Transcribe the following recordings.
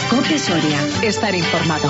COPE Soria. Estar informado.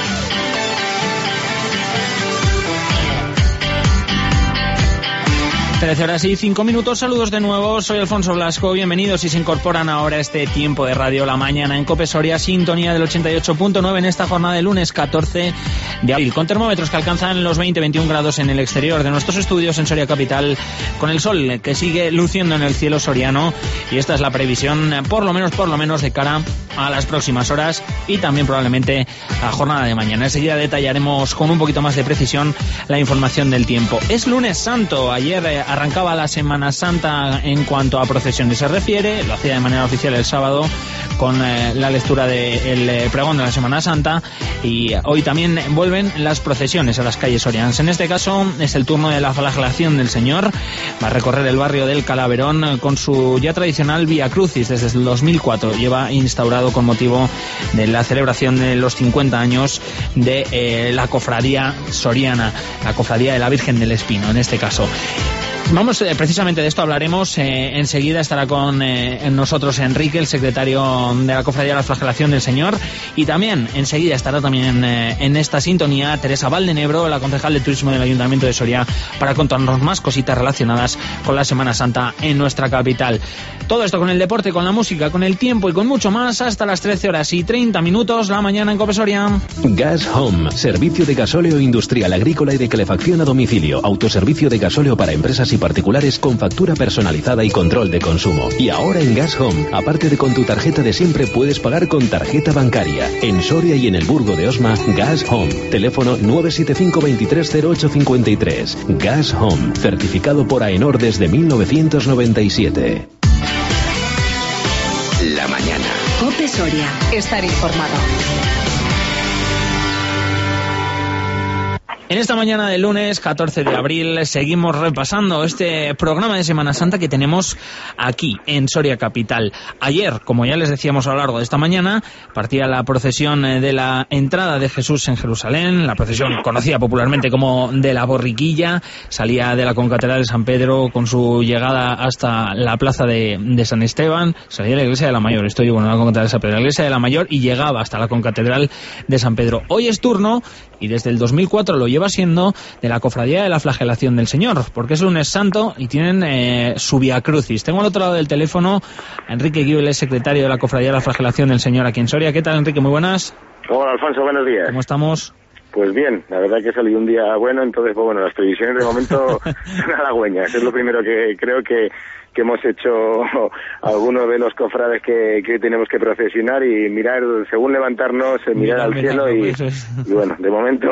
Trece horas y 5 minutos. Saludos de nuevo, soy Alfonso Blasco. Bienvenidos si se incorporan ahora a este tiempo de Radio La Mañana en COPE Soria, sintonía del 88.9 en esta jornada de lunes 14 de abril, con termómetros que alcanzan los 20-21 grados en el exterior de nuestros estudios en Soria Capital, con el sol que sigue luciendo en el cielo soriano, y esta es la previsión por lo menos de cara a las próximas horas y también probablemente a la jornada de mañana. Enseguida detallaremos con un poquito más de precisión la información del tiempo. Es lunes santo. Ayer arrancaba la Semana Santa en cuanto a procesiones se refiere, lo hacía de manera oficial el sábado con la lectura del pregón de la Semana Santa, y hoy también vuelven las procesiones a las calles sorianas. En este caso es el turno de la flagelación del Señor. Va a recorrer el barrio del Calaverón con su ya tradicional Vía Crucis desde el 2004. Lleva instaurado con motivo de la celebración de los 50 años de la cofradía soriana, la cofradía de la Virgen del Espino en este caso. Vamos, precisamente de esto hablaremos. Enseguida estará con nosotros Enrique, el secretario de la Cofradía de la Flagelación del Señor, y también enseguida estará también en esta sintonía Teresa Valdenebro, la concejal de Turismo del Ayuntamiento de Soria, para contarnos más cositas relacionadas con la Semana Santa en nuestra capital. Todo esto con el deporte, con la música, con el tiempo y con mucho más hasta las 13 horas y 30 minutos la mañana en COPE Soria. Gas Home, servicio de gasóleo industrial, agrícola y de calefacción a domicilio, autoservicio de gasóleo para empresas y particulares con factura personalizada y control de consumo. Y ahora en Gas Home, aparte de con tu tarjeta de siempre, puedes pagar con tarjeta bancaria. En Soria y en el Burgo de Osma, Gas Home. Teléfono 975 230853. Gas Home, certificado por AENOR desde 1997. La mañana. COPE Soria. Estar informado. En esta mañana de lunes 14 de abril seguimos repasando este programa de Semana Santa que tenemos aquí en Soria Capital. Ayer, como ya les decíamos a lo largo de esta mañana, partía la procesión de la entrada de Jesús en Jerusalén, la procesión conocida popularmente como de la Borriquilla. Salía de la concatedral de San Pedro con su llegada hasta la plaza de San Esteban, salía de la iglesia de la Mayor, la concatedral de San Pedro, la iglesia de la Mayor, y llegaba hasta la concatedral de San Pedro. Hoy es turno, y desde el 2004 lo lleva siendo, de la Cofradía de la Flagelación del Señor, porque es lunes santo y tienen su Vía Crucis. Tengo al otro lado del teléfono a Enrique Guibeles, secretario de la Cofradía de la Flagelación del Señor aquí en Soria. ¿Qué tal, Enrique? Muy buenas. Hola, Alfonso, buenos días. ¿Cómo estamos? Pues bien, la verdad que salió un día bueno, entonces, pues bueno, las previsiones de momento son halagüeñas. Es lo primero que creo que hemos hecho algunos de los cofrades que tenemos que procesionar, y mirar, según levantarnos, mirar al cielo y bueno, de momento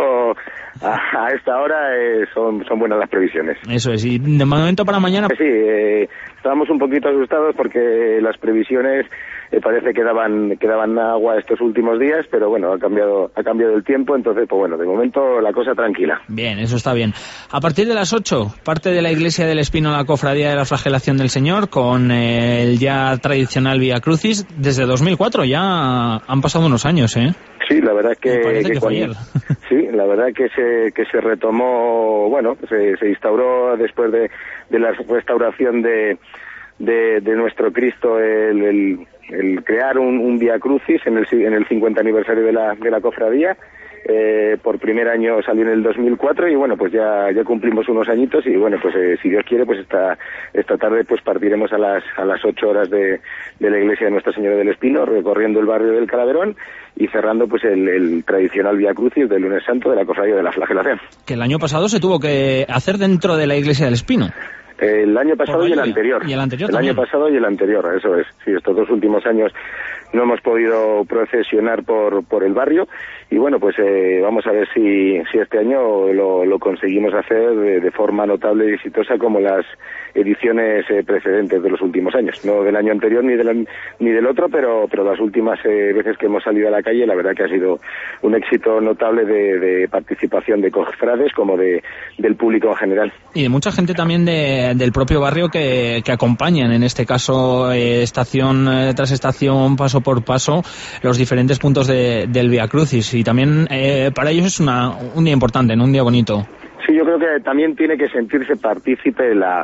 a esta hora son buenas las previsiones. Eso es, y de momento para mañana... Sí, estábamos un poquito asustados porque las previsiones parece que daban agua estos últimos días, pero bueno, ha cambiado el tiempo, entonces pues bueno, de momento la cosa tranquila. Bien, eso está bien. A partir de las 8, parte de la Iglesia del Espino la Cofradía de la Flagelación del Señor con el ya tradicional Vía Crucis. Desde 2004 ya han pasado unos años, ¿eh? Sí, la verdad que fue ayer. Sí, la verdad que se retomó, bueno, se instauró después de la restauración de nuestro Cristo el crear un Vía Crucis en el 50 aniversario de la cofradía. Por primer año salió en el 2004 y bueno, pues ya cumplimos unos añitos, y bueno, pues si Dios quiere, pues esta tarde pues partiremos a las 8 horas de la iglesia de Nuestra Señora del Espino, recorriendo el barrio del Calaverón y cerrando pues el tradicional Vía Crucis del lunes santo de la Cofradía de la Flagelación. Que el año pasado se tuvo que hacer dentro de la iglesia del Espino. El año pasado y el anterior. Y el anterior también. Año pasado y el anterior, eso es. Sí, estos dos últimos años no hemos podido procesionar por el barrio, y bueno, pues vamos a ver si este año lo conseguimos hacer de forma notable y exitosa como las ediciones precedentes de los últimos años. No del año anterior ni del otro, pero las últimas veces que hemos salido a la calle, la verdad que ha sido un éxito notable de participación de cofrades como del público en general. Y de mucha gente también del propio barrio que acompañan, en este caso estación tras estación, paso por paso, los diferentes puntos del Vía Crucis, y también para ellos es un día importante, ¿no? Un día bonito. Sí, yo creo que también tiene que sentirse partícipe la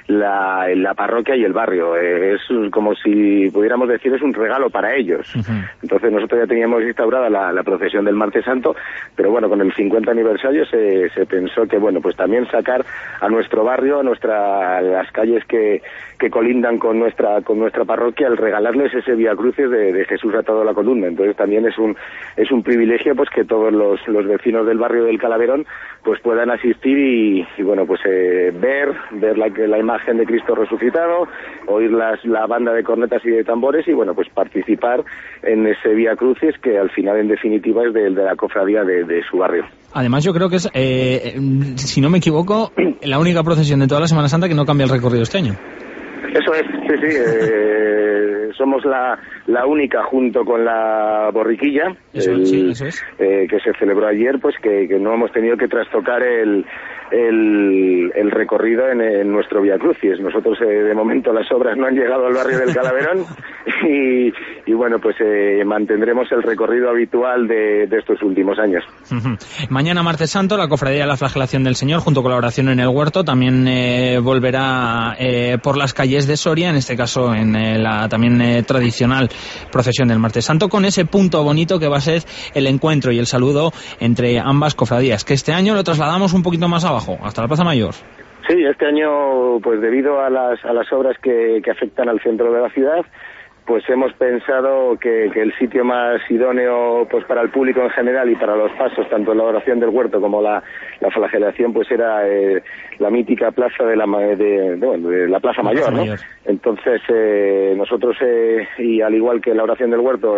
la parroquia y el barrio. Es como si pudiéramos decir, es un regalo para ellos. Entonces nosotros ya teníamos instaurada la procesión del Martes Santo, pero bueno, con el 50 aniversario se pensó que bueno, pues también sacar a nuestro barrio, a las calles que colindan con nuestra parroquia, el regalarles ese Vía Crucis de Jesús atado a la columna. Entonces también es un privilegio pues que todos los vecinos del barrio del Calaverón pues puedan asistir y bueno, pues ver la imagen de Cristo resucitado, oír la banda de cornetas y de tambores y bueno, pues participar en ese Vía Crucis que al final en definitiva es de la cofradía de su barrio. Además yo creo que es, si no me equivoco, la única procesión de toda la Semana Santa que no cambia el recorrido este año. Eso es, sí. Somos la única junto con la borriquilla, eso es. Que se celebró ayer, pues que no hemos tenido que trastocar el recorrido en nuestro Vía Crucis. Nosotros de momento las obras no han llegado al barrio del Calaverón y bueno, pues mantendremos el recorrido habitual de estos últimos años. Mañana Martes Santo, la Cofradía de la Flagelación del Señor, junto con la oración en el huerto, también volverá por las calles de Soria, en este caso en la también tradicional procesión del Martes Santo, con ese punto bonito que va a ser el encuentro y el saludo entre ambas cofradías, que este año lo trasladamos un poquito más abajo, hasta la Plaza Mayor. Sí, este año, pues debido a las obras que afectan al centro de la ciudad, pues hemos pensado que el sitio más idóneo pues para el público en general y para los pasos, tanto la oración del huerto como la flagelación, pues era la mítica plaza de la Plaza Mayor, ¿no? Entonces nosotros, y al igual que la oración del huerto,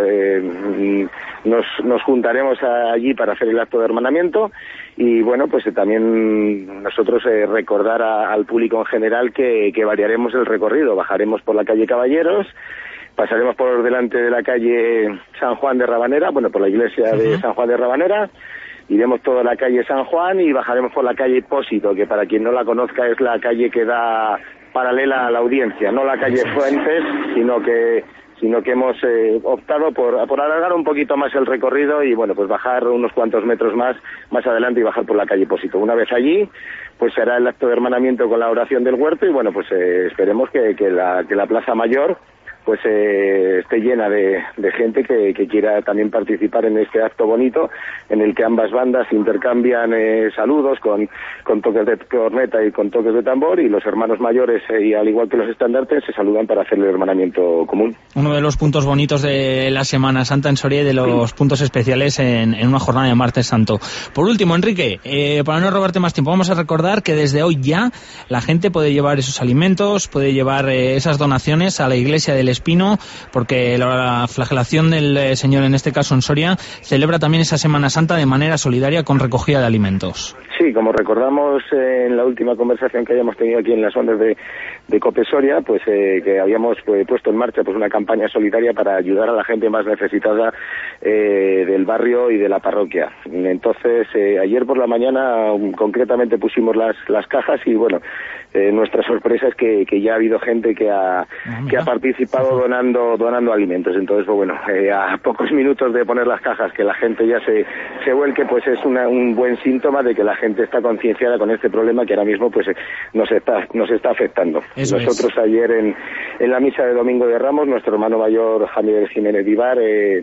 nos juntaremos allí para hacer el acto de hermanamiento y bueno, pues también nosotros recordar al público en general que variaremos el recorrido, bajaremos por la calle Caballeros, pasaremos por delante de la calle San Juan de Rabanera, bueno, por la iglesia de San Juan de Rabanera, iremos toda la calle San Juan y bajaremos por la calle Hipósito, que para quien no la conozca es la calle que da paralela a la Audiencia, no la calle Fuentes, sino que hemos optado por alargar un poquito más el recorrido y bueno, pues bajar unos cuantos metros más adelante y bajar por la calle Hipósito. Una vez allí, pues se hará el acto de hermanamiento con la oración del huerto y bueno, pues esperemos que la Plaza Mayor pues esté llena de gente que quiera también participar en este acto bonito en el que ambas bandas intercambian saludos con toques de corneta y con toques de tambor y los hermanos mayores y al igual que los estandartes se saludan para hacer el hermanamiento común. Uno de los puntos bonitos de la Semana Santa en Soria y de los puntos especiales en una jornada de Martes Santo. Por último, Enrique, para no robarte más tiempo, vamos a recordar que desde hoy ya la gente puede llevar esos alimentos, puede llevar esas donaciones a la iglesia del Espino, porque la flagelación del Señor, en este caso en Soria, celebra también esa Semana Santa de manera solidaria con recogida de alimentos. Sí, como recordamos en la última conversación que hayamos tenido aquí en las ondas de COPE Soria, pues que habíamos puesto en marcha pues una campaña solidaria para ayudar a la gente más necesitada del barrio y de la parroquia. Entonces, ayer por la mañana concretamente pusimos las cajas y bueno, nuestra sorpresa es que ya ha habido gente que ha participado donando alimentos. Entonces, pues bueno, a pocos minutos de poner las cajas que la gente ya se vuelque, pues es un buen síntoma de que la gente está concienciada con este problema que ahora mismo pues nos está afectando. Nosotros ayer en la misa de Domingo de Ramos, nuestro hermano mayor Javier Jiménez Vivar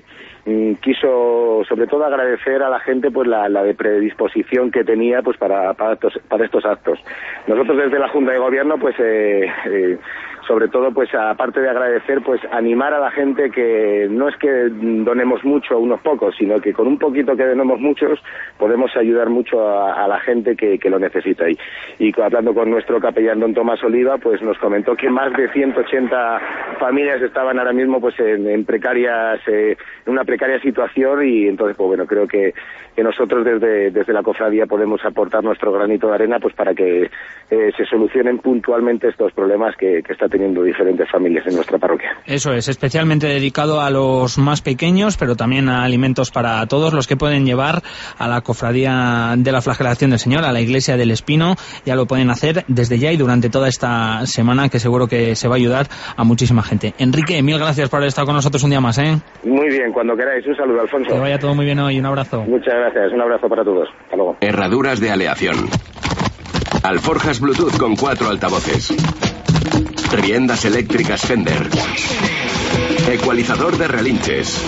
quiso sobre todo agradecer a la gente pues la de predisposición que tenía pues para estos actos. Nosotros desde la Junta de Gobierno pues sobre todo pues aparte de agradecer pues animar a la gente que no es que donemos mucho a unos pocos, sino que con un poquito que donemos muchos podemos ayudar mucho a la gente que lo necesita. Y hablando con nuestro capellán don Tomás Oliva, pues nos comentó que más de 180 familias estaban ahora mismo pues en una precaria situación y entonces pues bueno, creo que nosotros desde la cofradía podemos aportar nuestro granito de arena pues para que se solucionen puntualmente estos problemas que está teniendo diferentes familias en nuestra parroquia. Eso es, especialmente dedicado a los más pequeños, pero también a alimentos para todos los que pueden llevar a la cofradía de la flagelación del Señor, a la iglesia del Espino. Ya lo pueden hacer desde ya y durante toda esta semana, que seguro que se va a ayudar a muchísima gente. Enrique, mil gracias por haber estado con nosotros un día más, ¿eh? Muy bien, cuando queráis. Un saludo, Alfonso. Que vaya todo muy bien hoy, un abrazo. Muchas gracias, un abrazo para todos. Hasta luego. Herraduras de aleación. Alforjas Bluetooth con 4 altavoces. Riendas eléctricas Fender. Ecualizador de relinches.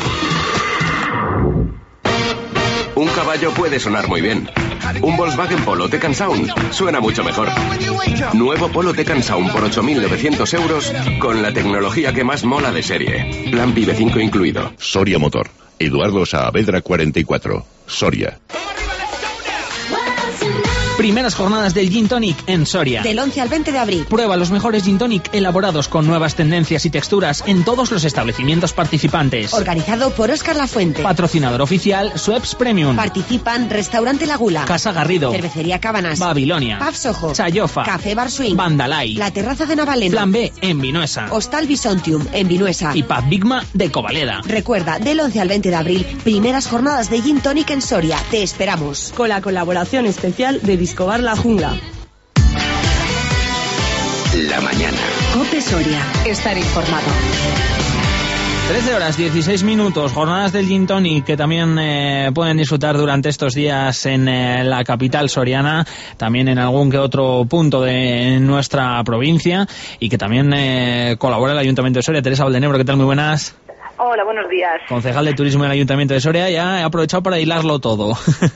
Un caballo puede sonar muy bien. Un Volkswagen Polo Taycan Sound suena mucho mejor. Nuevo Polo Taycan Sound por 8.900 euros con la tecnología que más mola de serie. Plan PIB 5 incluido. Soria Motor. Eduardo Saavedra 44. Soria. Primeras jornadas del Gin Tonic en Soria. Del 11 al 20 de abril. Prueba los mejores Gin Tonic elaborados con nuevas tendencias y texturas en todos los establecimientos participantes. Organizado por Óscar Lafuente. Patrocinador oficial Schweppes Premium. Participan Restaurante La Gula, Casa Garrido, Cervecería Cabanas, Babilonia, Pub Soho, Chayofa, Café Bar Swing, Bandalay, La Terraza de Navaleno, Plan B en Vinuesa, Hostal Bisontium en Vinuesa y Pub Bigma de Covaleda. Recuerda, del 11 al 20 de abril, primeras jornadas de Gin Tonic en Soria. Te esperamos. Con la colaboración especial de Discobar La Jungla. La mañana. COPE Soria. Estar informado. 13 horas 16 minutos, jornadas del Gin Tonic que también pueden disfrutar durante estos días en la capital soriana, también en algún que otro punto de nuestra provincia, y que también colabora el Ayuntamiento de Soria. Teresa Valdenebro, ¿qué tal? Muy buenas. Hola, buenos días. Concejal de Turismo del Ayuntamiento de Soria, ya he aprovechado para hilarlo todo.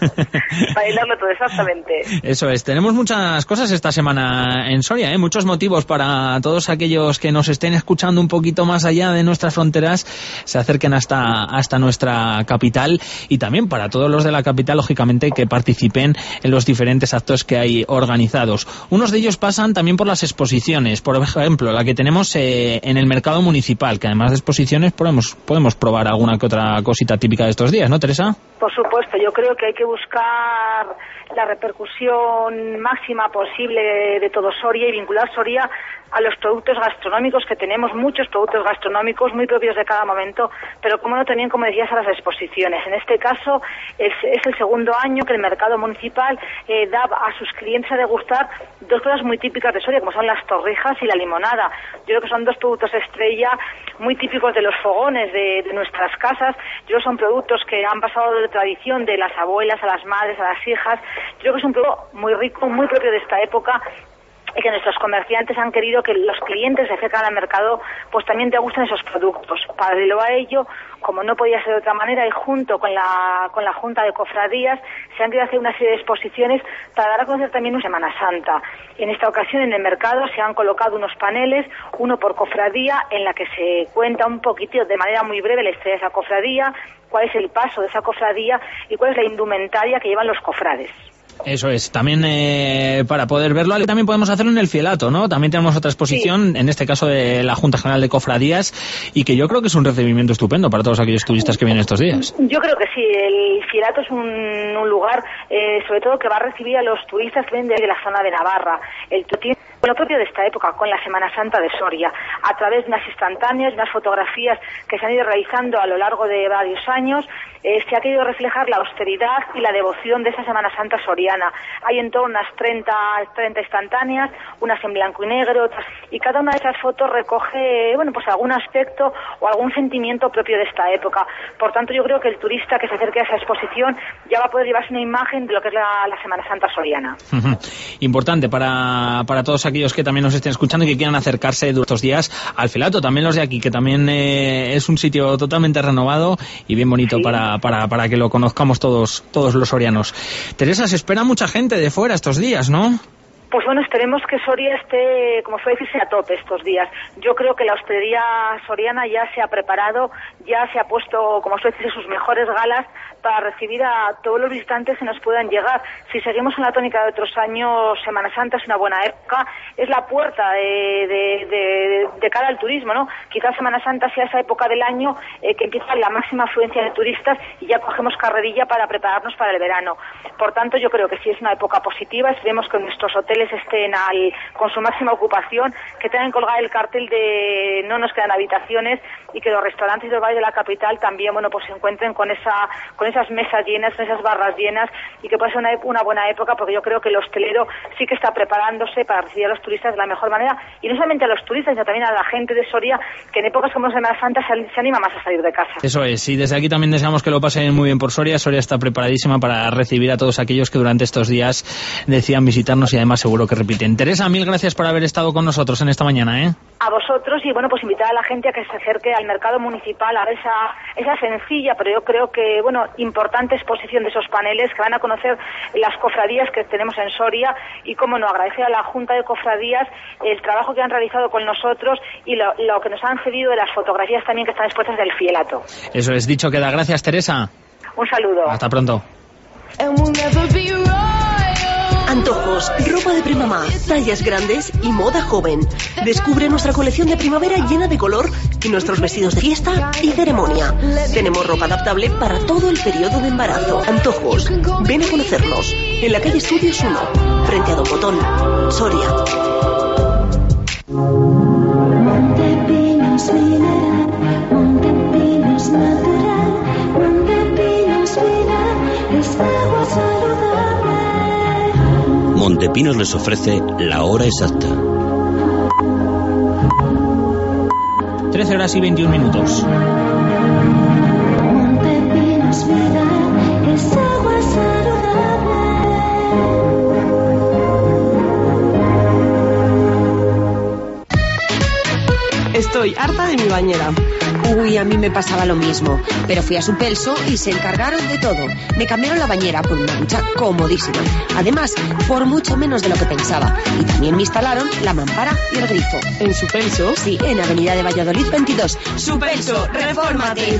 Para hilarlo todo, exactamente. Eso es, tenemos muchas cosas esta semana en Soria, muchos motivos para todos aquellos que nos estén escuchando un poquito más allá de nuestras fronteras, se acerquen hasta nuestra capital, y también para todos los de la capital, lógicamente, que participen en los diferentes actos que hay organizados. Unos de ellos pasan también por las exposiciones, por ejemplo, la que tenemos en el mercado municipal, que además de exposiciones podemos probar alguna que otra cosita típica de estos días, ¿no, Teresa? Por supuesto, yo creo que hay que buscar la repercusión máxima posible de todo Soria y vincular Soria a los productos gastronómicos que tenemos, muchos productos gastronómicos muy propios de cada momento, pero como no también, como decías, a las exposiciones. En este caso es el segundo año que el mercado municipal da a sus clientes a degustar dos cosas muy típicas de Soria, como son las torrijas y la limonada. Yo creo que son dos productos estrella muy típicos de los fogones de nuestras casas. Yo creo que son productos que han pasado de tradición de las abuelas a las madres, a las hijas. Yo creo que es un producto muy rico, muy propio de esta época, y que nuestros comerciantes han querido que los clientes se acercan al mercado, pues también te gustan esos productos. Paralelo a ello, como no podía ser de otra manera, y junto con la Junta de Cofradías, se han querido hacer una serie de exposiciones para dar a conocer también una Semana Santa. En esta ocasión, en el mercado, se han colocado unos paneles, uno por cofradía, en la que se cuenta un poquitito, de manera muy breve, la historia de esa cofradía, cuál es el paso de esa cofradía y cuál es la indumentaria que llevan los cofrades. Eso es, también para poder verlo, también podemos hacerlo en el Fielato, ¿no? También tenemos otra exposición, sí, en este caso de la Junta General de Cofradías, y que yo creo que es un recibimiento estupendo para todos aquellos turistas que vienen estos días. Yo creo que sí, el Fielato es un lugar, sobre todo, que va a recibir a los turistas que vienen de la zona de Navarra. El turismo, lo propio de esta época, con la Semana Santa de Soria, a través de unas instantáneas, unas fotografías que se han ido realizando a lo largo de varios años, se ha querido reflejar la austeridad y la devoción de esa Semana Santa soriana. Hay en torno a unas 30 instantáneas, unas en blanco y negro, otras, y cada una de esas fotos recoge, pues algún aspecto o algún sentimiento propio de esta época. Por tanto, yo creo que el turista que se acerque a esa exposición ya va a poder llevarse una imagen de lo que es la Semana Santa soriana. Importante para todos aquellos que también nos estén escuchando y que quieran acercarse durante estos días al Fielato, también los de aquí, que también es un sitio totalmente renovado y bien bonito, sí, para que lo conozcamos todos los sorianos. Teresa, se espera mucha gente de fuera estos días, ¿no? Pues bueno, esperemos que Soria esté, como suele decirse, a tope estos días. Yo creo que la hostelería soriana ya se ha preparado, ya se ha puesto, como suele decirse, sus mejores galas para recibir a todos los visitantes que nos puedan llegar. Si seguimos en la tónica de otros años, Semana Santa es una buena época, es la puerta de cara al turismo, ¿no? Quizás Semana Santa sea esa época del año que empieza la máxima afluencia de turistas y ya cogemos carrerilla para prepararnos para el verano. Por tanto, yo creo que sí es una época positiva. Esperemos que nuestros hoteles estén con su máxima ocupación, que tengan colgado el cartel de no nos quedan habitaciones, y que los restaurantes del Valle de la capital también, pues se encuentren con esas mesas llenas, con esas barras llenas, y que pueda ser una buena época, porque yo creo que el hostelero sí que está preparándose para recibir a los turistas de la mejor manera, y no solamente a los turistas, sino también a la gente de Soria, que en épocas como Semana Santa se anima más a salir de casa. Eso es, y desde aquí también deseamos que lo pasen muy bien por Soria. Soria está preparadísima para recibir a todos aquellos que durante estos días decidan visitarnos, y además seguro seguro que repiten. Teresa, mil gracias por haber estado con nosotros en esta mañana, ¿eh? A vosotros, y bueno, pues invitar a la gente a que se acerque al mercado municipal a ver esa sencilla, pero yo creo que, bueno, importante exposición de esos paneles que van a conocer las cofradías que tenemos en Soria y, cómo no, agradecer a la Junta de Cofradías el trabajo que han realizado con nosotros y lo que nos han cedido de las fotografías también que están expuestas del fielato. Eso es, dicho queda. Gracias, Teresa. Un saludo. Hasta pronto. Antojos, ropa de primamá, tallas grandes y moda joven. Descubre nuestra colección de primavera llena de color y nuestros vestidos de fiesta y ceremonia. Tenemos ropa adaptable para todo el periodo de embarazo. Antojos, ven a conocernos. En la calle Estudios 1, frente a Don Botón, Soria. Montepinos mineral, Montepinos natural, Montepinos mineral, es agua saludable. Montepinos les ofrece la hora exacta. 13 horas y 21 minutos. Montepinos mineral, es agua saludable. Estoy harta de mi bañera. Uy, a mí me pasaba lo mismo, pero fui a Supelso y se encargaron de todo. Me cambiaron la bañera por una ducha comodísima. Además, por mucho menos de lo que pensaba. Y también me instalaron la mampara y el grifo. ¿En Supelso? Sí, en Avenida de Valladolid 22. Supelso, refórmate.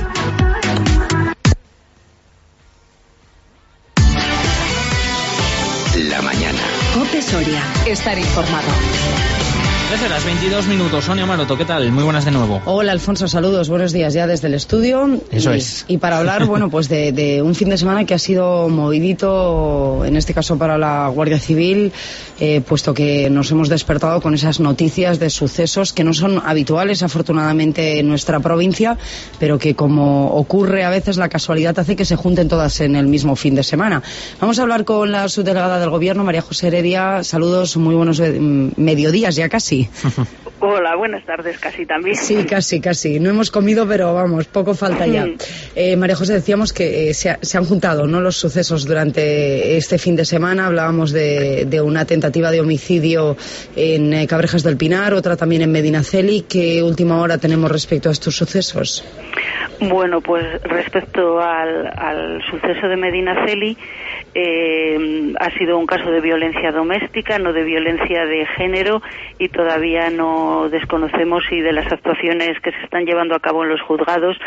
La mañana. COPE Soria. Estar informado. 13 horas 22 minutos. Sonia Maroto, ¿qué tal? Muy buenas de nuevo. Hola, Alfonso, saludos, buenos días ya desde el estudio. Eso es. Y para hablar, bueno, pues de un fin de semana que ha sido movidito, en este caso para la Guardia Civil, puesto que nos hemos despertado con esas noticias de sucesos que no son habituales, afortunadamente, en nuestra provincia, pero que, como ocurre a veces, la casualidad hace que se junten todas en el mismo fin de semana. Vamos a hablar con la subdelegada del Gobierno, María José Heredia. Saludos, muy buenos mediodías ya casi. Hola, buenas tardes, casi también. Sí, casi. No hemos comido, pero vamos, poco falta ya. María José, decíamos que se han juntado, ¿no?, los sucesos durante este fin de semana. Hablábamos de una tentativa de homicidio en Cabrejas del Pinar, otra también en Medinaceli. ¿Qué última hora tenemos respecto a estos sucesos? Bueno, pues respecto al suceso de Medinaceli, ha sido un caso de violencia doméstica, no de violencia de género, y todavía no desconocemos si de las actuaciones que se están llevando a cabo en los juzgados,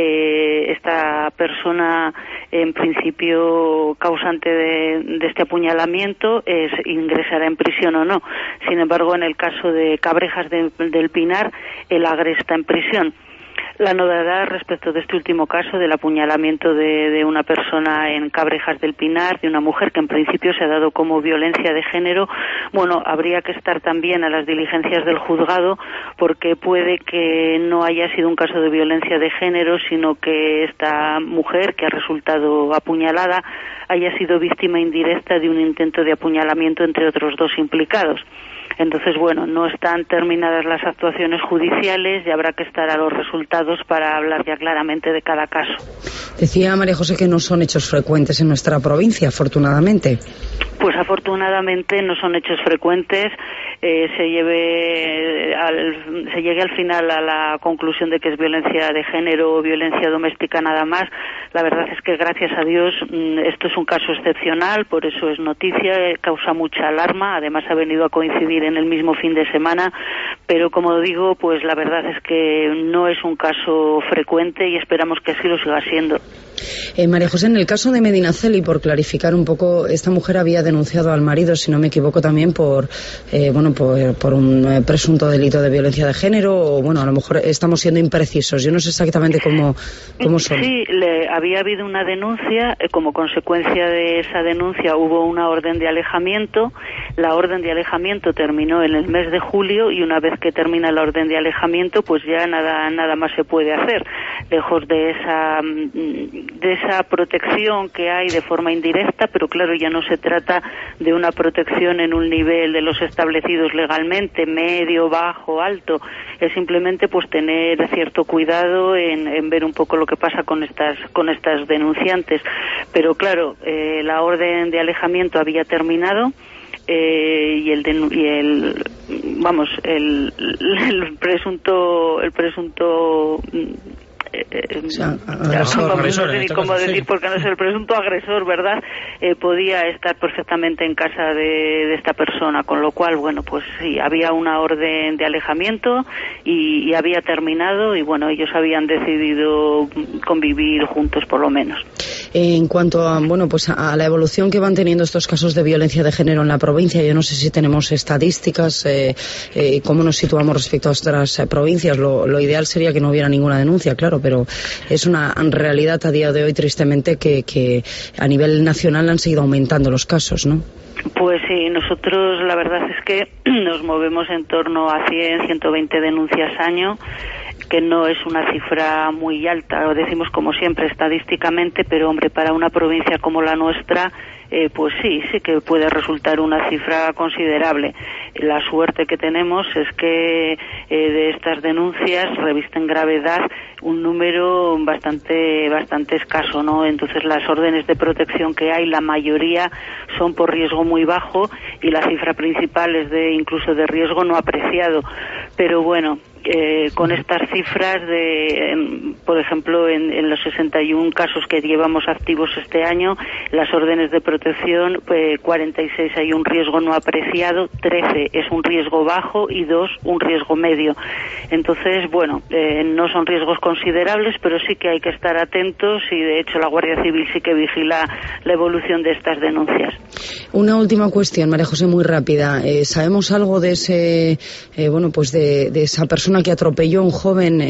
esta persona, en principio causante de este apuñalamiento, ingresará en prisión o no. Sin embargo, en el caso de Cabrejas del Pinar, el agresor está en prisión. La novedad respecto de este último caso del apuñalamiento de una persona en Cabrejas del Pinar, de una mujer que en principio se ha dado como violencia de género, bueno, habría que estar también a las diligencias del juzgado, porque puede que no haya sido un caso de violencia de género, sino que esta mujer, que ha resultado apuñalada, haya sido víctima indirecta de un intento de apuñalamiento entre otros dos implicados. Entonces, bueno, no están terminadas las actuaciones judiciales y habrá que estar a los resultados para hablar ya claramente de cada caso. Decía María José que no son hechos frecuentes en nuestra provincia, afortunadamente. Pues afortunadamente no son hechos frecuentes. Se llegue al final a la conclusión de que es violencia de género o violencia doméstica nada más. La verdad es que, gracias a Dios, esto es un caso excepcional, por eso es noticia, causa mucha alarma. Además, ha venido a coincidir en el mismo fin de semana, pero como digo, pues la verdad es que no es un caso frecuente y esperamos que así lo siga siendo. María José, en el caso de Medinaceli, por clarificar un poco, esta mujer había denunciado al marido, si no me equivoco, también por un presunto delito de violencia de género, o bueno, a lo mejor estamos siendo imprecisos. Yo no sé exactamente cómo son. Sí, había habido una denuncia, como consecuencia de esa denuncia hubo una orden de alejamiento. La orden de alejamiento terminó en el mes de julio y una vez que termina la orden de alejamiento, pues ya nada más se puede hacer, lejos de esa protección que hay de forma indirecta, pero claro, ya no se trata de una protección en un nivel de los establecidos legalmente, medio, bajo, alto. Es simplemente pues tener cierto cuidado en ver un poco lo que pasa con estas denunciantes. Pero claro, la orden de alejamiento había terminado. y el presunto no sé ni cómo decir, porque no es el presunto agresor, ¿verdad? Podía estar perfectamente en casa de esta persona, con lo cual, bueno, pues sí, había una orden de alejamiento y había terminado, y bueno, ellos habían decidido convivir juntos por lo menos. En cuanto a, bueno, pues a la evolución que van teniendo estos casos de violencia de género en la provincia, yo no sé si tenemos estadísticas, cómo nos situamos respecto a otras provincias. Lo ideal sería que no hubiera ninguna denuncia, claro, pero es una realidad a día de hoy, tristemente, que a nivel nacional han seguido aumentando los casos, ¿no? Pues sí, nosotros la verdad es que nos movemos en torno a 100, 120 denuncias año, que no es una cifra muy alta, lo decimos como siempre estadísticamente, pero hombre, para una provincia como la nuestra, pues sí que puede resultar una cifra considerable. La suerte que tenemos es que de estas denuncias revisten gravedad un número bastante escaso, ¿no? Entonces las órdenes de protección que hay, la mayoría son por riesgo muy bajo, y la cifra principal es incluso de riesgo no apreciado. Pero bueno, con estas cifras por ejemplo, en los 61 casos que llevamos activos este año, las órdenes de protección, 46 hay un riesgo no apreciado, 13 es un riesgo bajo y 2 un riesgo medio. Entonces, bueno, no son riesgos considerables, pero sí que hay que estar atentos, y de hecho la Guardia Civil sí que vigila la evolución de estas denuncias. Una última cuestión, María José, muy rápida. ¿Sabemos algo de ese, de esa persona que atropelló a un joven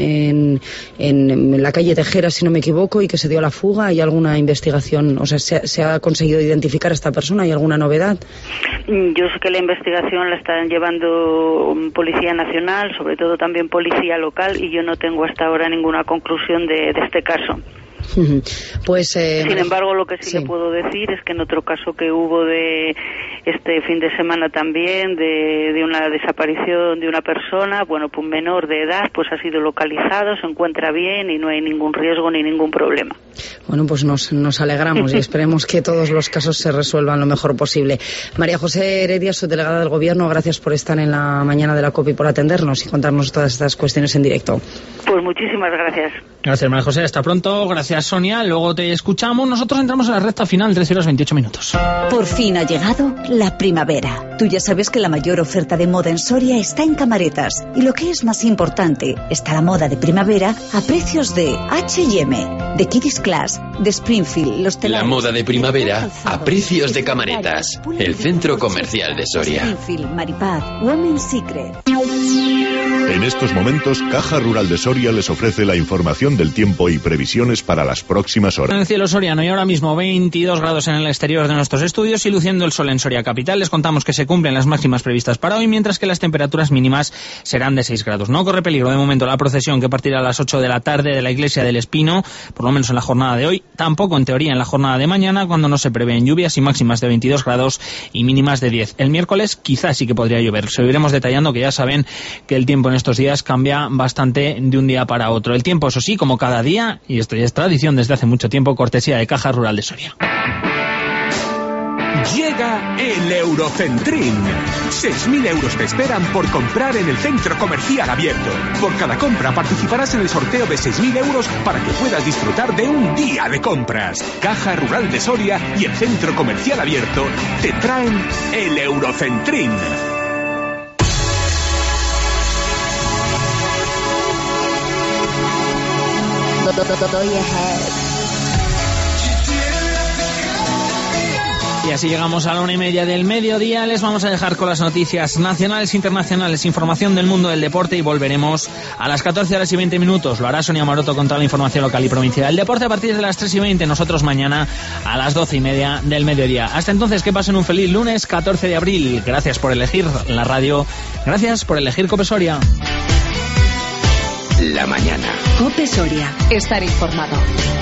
en la calle Tejera, si no me equivoco, y que se dio a la fuga? ¿Hay alguna investigación? O sea, ¿se ha conseguido identificar a esta persona? ¿Hay alguna novedad? Yo sé que la investigación la están llevando Policía Nacional, sobre todo también Policía Local, y yo no tengo hasta ahora ninguna conclusión de este caso. Pues, sin embargo, lo que sí le puedo decir es que en otro caso que hubo de este fin de semana también, de una desaparición de una persona, bueno, pues menor de edad, pues ha sido localizado, se encuentra bien y no hay ningún riesgo ni ningún problema. Bueno, pues nos alegramos y esperemos que todos los casos se resuelvan lo mejor posible. María José Heredia, subdelegada del Gobierno, gracias por estar en la mañana de la COPE y por atendernos y contarnos todas estas cuestiones en directo. Pues muchísimas gracias. Gracias, María José. Hasta pronto. Gracias, Sonia. Luego te escuchamos. Nosotros entramos en la recta final, 13 horas 28 minutos. Por fin ha llegado la primavera. Tú ya sabes que la mayor oferta de moda en Soria está en Camaretas. Y lo que es más importante, está la moda de primavera a precios de H&M, de Kids Class, de Springfield, los telares. La moda de primavera a precios de Camaretas. El centro comercial de Soria. Springfield, Maripaz, Women's Secret. En estos momentos, Caja Rural de Soria les ofrece la información del tiempo y previsiones para las próximas horas. En el cielo soriano y ahora mismo 22 grados en el exterior de nuestros estudios y luciendo el sol en Soria capital. Les contamos que se cumplen las máximas previstas para hoy, mientras que las temperaturas mínimas serán de 6 grados. No corre peligro de momento la procesión que partirá a las 8 de la tarde de la iglesia del Espino, por lo menos en la jornada de hoy. Tampoco en teoría en la jornada de mañana, cuando no se prevén lluvias y máximas de 22 grados y mínimas de 10. El miércoles quizás sí que podría llover. Seguiremos detallando, que ya saben que el tiempo en estos días cambia bastante de un día para otro. El tiempo, eso sí, como cada día, y esto ya es tradición desde hace mucho tiempo, cortesía de Caja Rural de Soria. Llega el Eurocentrín. 6.000 euros te esperan por comprar en el centro comercial abierto. Por cada compra participarás en el sorteo de 6.000 euros para que puedas disfrutar de un día de compras. Caja Rural de Soria y el centro comercial abierto te traen el Eurocentrín. Y así llegamos a la 1:30 del mediodía. Les vamos a dejar con las noticias nacionales, internacionales, información del mundo del deporte, y volveremos a las 14 horas y 20 minutos. Lo hará Sonia Maroto con toda la información local y provincial del deporte a partir de las 3:20. Nosotros mañana a las 12:30 del mediodía. Hasta entonces, que pasen un feliz lunes 14 de abril. Gracias por elegir la radio. Gracias por elegir COPE Soria. La mañana. COPE Soria. Estar informado.